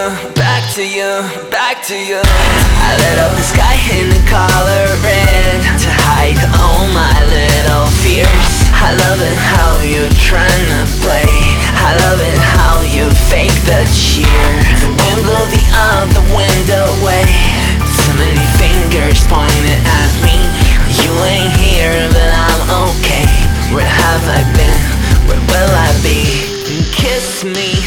back to you, back to you. I lit up the sky in the color red to hide all my little fears. I love it how you're trying to play. I love it how you fake the cheer. The wind blew the other window away. So many fingers pointing at me. You ain't here but I'm okay. Where have I been? Where will I be? Kiss me.